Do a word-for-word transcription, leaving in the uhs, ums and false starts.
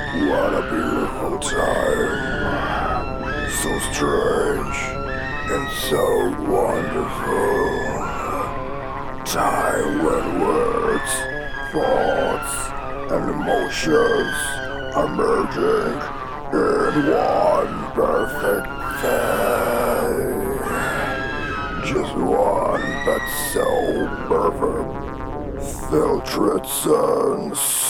What a beautiful time. So strange and so wonderful. Time when words, thoughts, and emotions are merging in one perfect thing. Just one, but so perfect. Filtered sense.